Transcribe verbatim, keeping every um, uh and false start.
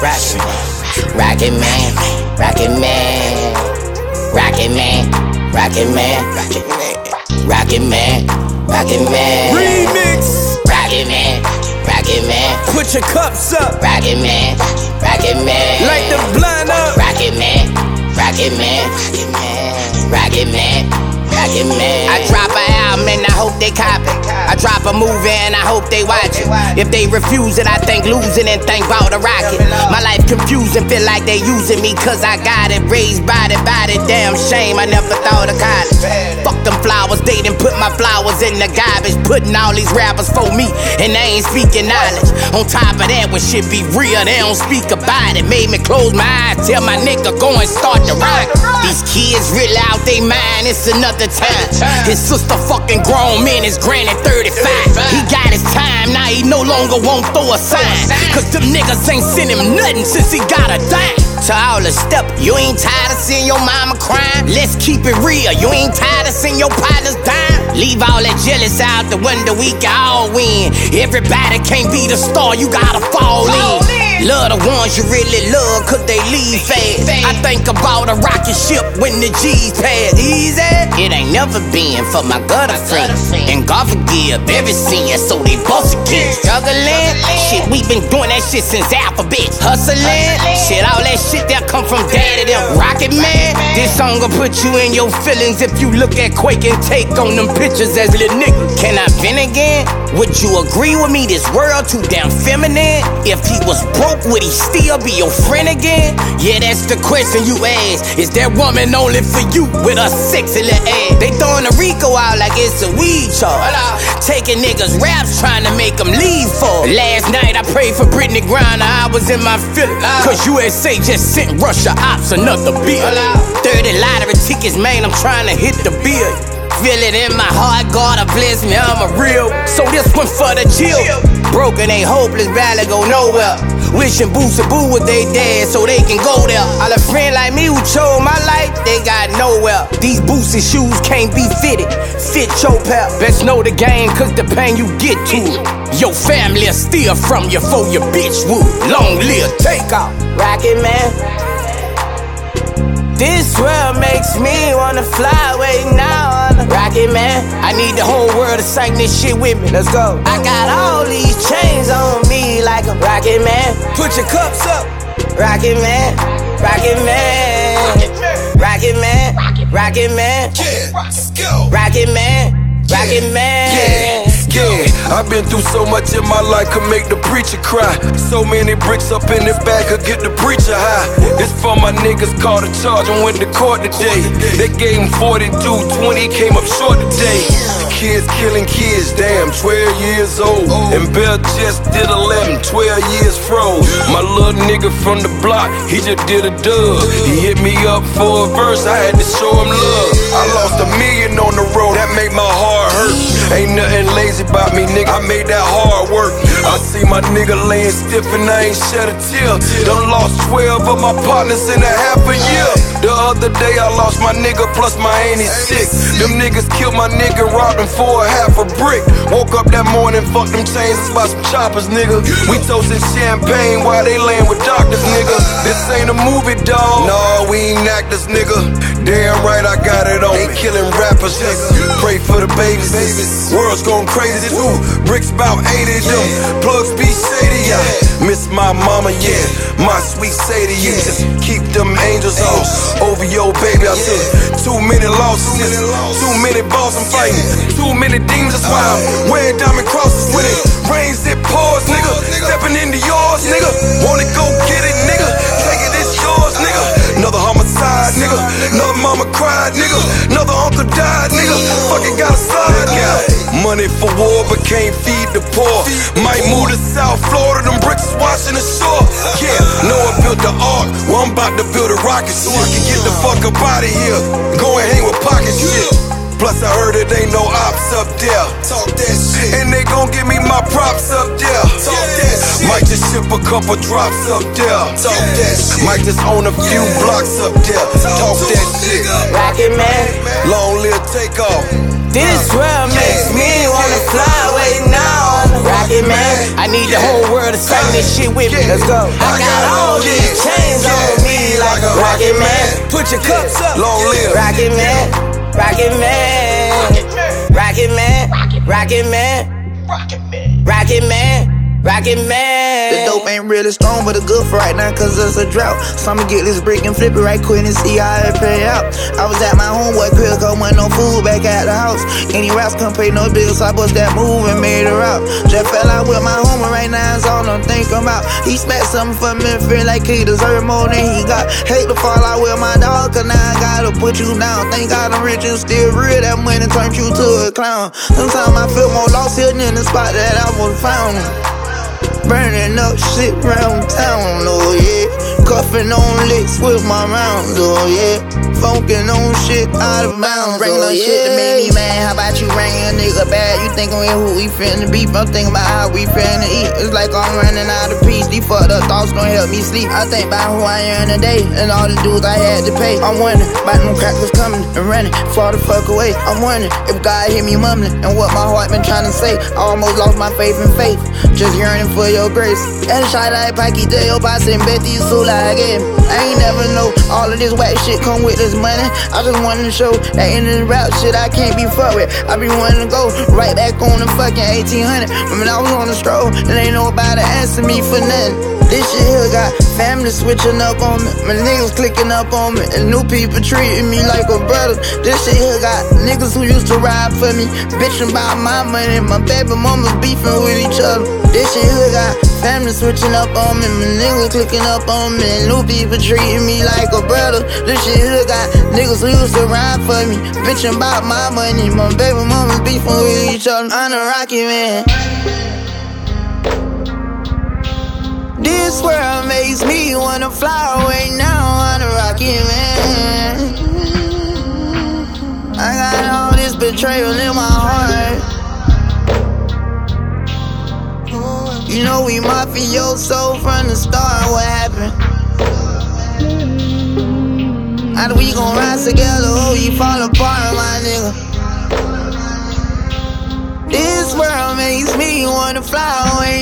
Rocket Man, Rocket Man, Rocket Man, Rocket Man, Rocket Man, Rocket Man, Remix. Rocket Man, Rocket Man, Put your cups up. Rocket Man, Rocket Man, Light the blunt up. Rocket Man, Rocket Man, Rocket Man, Rocket Man. I drop an album and I hope they copy. I drop a movie and I hope they watch it. If they refuse it, I think losing and think about a rocket. My life confusing, feel like they using me cause I got it. Raised by the body, damn shame, I never thought of college. Fuck them flowers, they done put my flowers in the garbage. Putting all these rappers for me and they ain't speaking knowledge. On top of that, when shit be real, they don't speak about it. Made me close my eyes, tell my nigga go and start the rock. These kids really out they mind, it's another time. His sister fucking grown men, his granny thirty-five. He got his time, now he no longer won't throw a sign. Cause them niggas ain't sent him nothing since he got a dime. To all the step, you ain't tired of seeing your mama crying? Let's keep it real, you ain't tired of seeing your partners dying? Leave all that jealous out the window, we can all win. Everybody can't be the star, you gotta fall in. Love the ones you really love, cause they leave fast. I think about a rocket ship when the G's pass. Easy. It ain't never been for my gutter friends. And God forgive every sin, so they bust again. Struggling, shit, we been doing that shit since alphabet. Hustling, shit, all that shit that come from daddy, them Rocket Man. This song gon' put you in your feelings if you look at Quake and take on them pictures as little nigga. Can I vent again? Would you agree with me? This world too damn feminine. If he was broke, would he still be your friend again? Yeah, that's the question you ask. Is that woman only for you with a sexy little ass? They throwing a Rico out like it's a weed charge. Taking niggas raps trying to make them leave for. Last night I prayed for Brittany Griner, I was in my feelings. Cause U S A just sent Russia ops another bill. thirty lottery tickets, man, I'm trying to hit the bill. Feel it in my heart, God bless me, I'm a real. So this one for the chill. Broken ain't hopeless, barely go nowhere. Wishing Boosie Boo with they dad so they can go there. All a friend like me who chose my life, they got nowhere. These Boosie shoes can't be fitted. Fit your pal. Best know the game, cause the pain you get to it. Your family will steal from you for your bitch would. Long live Takeoff. Rocket Man. This world makes me wanna fly away now. Rocket Man, I need the whole world to sing this shit with me. Let's go. I got all these chains on me like a Rocket Man. Put your cups up. Rocket Man, Rocket Man, Rocket Man, Rocket Man, Rocket Man, Rocket Man. Yeah, I've been through so much in my life, could make the preacher cry. So many bricks up in the back, could get the preacher high. This for my niggas caught a charge and went to court today. They gave him forty-two, twenty, came up short today. Kids killing kids, damn, twelve years old. And Bell just did eleven, twelve years froze. My little nigga from the block, he just did a dub. He hit me up for a verse, I had to show him love. I lost a million on the road, that made my heart hurt. Ain't nothing lazy about me, nigga, I made that hard work. I see my nigga laying stiff and I ain't shed a tear. Done lost twelve of my partners in a half a year. The other day I lost my nigga plus my auntie sick. Them niggas killed my nigga, robbed him for a half a brick. Woke up that morning, fuck them chains, it's about some choppers, nigga. We toasting champagne while they laying with doctors, nigga. This ain't a movie, dawg. No, we ain't actors, nigga. Damn right I got it on. They killing rappers, nigga. Pray for the babies. World's going crazy, too. Bricks about eighty of them. Plugs be shady, yeah. Miss my mama, yeah. My sweet say to you, just keep them angels off. Over your baby, I took too many losses. Too many balls I'm fighting. Too many demons, that's why I'm wearing diamond crosses with it. Rains that pours, nigga. Stepping into yours, nigga. Wanna go get it, nigga. Take it, it's yours, nigga. Another homicide, nigga. Another mama cried, nigga. Another uncle died, nigga. Fucking got a slide, nigga. Money for war, but can't feed the poor. Might move to South Florida, them bricks is washing the shore. Yeah, Noah built the ark, well I'm about to build a rocket so I can get the fuck up out of here. Go and hang with pocket shit. Plus I heard it ain't no ops up there. Talk that shit. And they gon' give me my props up there. Talk that shit. Might just ship a couple drops up there. Talk that shit. Might just own a few blocks up there. Talk that shit. Rocket Man, long live Takeoff. This world makes me wanna fly away now. Rocket Man. I need the whole world to sing this shit with me. Let's go. I got all these chains on me like a Rocket Man. Put your cups up. Long live. Rocket Man. Rocket Man. Rocket Man. Rocket Man. Rocket Man. Rocket Man. Rocket Man. The dope ain't really strong, but it's good for right now, cause it's a drought. So I'ma get this brick and flip it right quick and see how it pay out. I was at my homeboy crib, cause wasn't no food back at the house. Any raps couldn't pay no bills, so I bust that move and made her out. Just fell out with my homie right now, it's all I'm thinking about. He smacked something for me, feel like he deserve more than he got. Hate to fall out with my dog, cause now I gotta put you down. Thank God I'm rich and still real, that money turned you to a clown. Sometimes I feel more lost here than the spot that I was found. Burning up shit round town, oh yeah. Cuffing on licks with my rounds, oh yeah. Funkin' on shit out of bounds, bring oh, no yeah. Shit to make me mad. How about you bring a nigga bad? You thinkin' we who we finna beef? I'm thinking about how we finna eat. It's like I'm running out of peace. These fucked up thoughts gon' help me sleep. I think about who I am today and all the dues I had to pay. I'm wondering about them crackers coming and running far the fuck away. I'm wondering if God hear me mumbling and what my heart been trying to say. I almost lost my faith in faith, just yearning for your grace. And shot like Paki Dale, pass and bet these sula again. I ain't never know all of this whack shit come with this money. I just wanted to show that in this rap shit I can't be fucked with. I be wanting to go right back on the fucking eighteen hundred. When I was on the stroll, and ain't nobody answer me for nothing. This shit here got family switching up on me, my niggas clicking up on me, and new people treating me like a brother. This shit here got niggas who used to ride for me, bitching about my money. My baby mamas beefing with each other. This shit here got family switching up on me, my niggas clicking up on me, and new people treating me like a brother. This shit here got niggas who used to ride for me, bitching about my money. My baby mamas beefing with each other. I'm a Rocket Man. This world makes me wanna fly away now. I'm a Rocket Man. I got all this betrayal in my heart. You know we mafioso from the start. What happened? How we gon' rise together or we fall apart, my nigga? This world makes me wanna fly away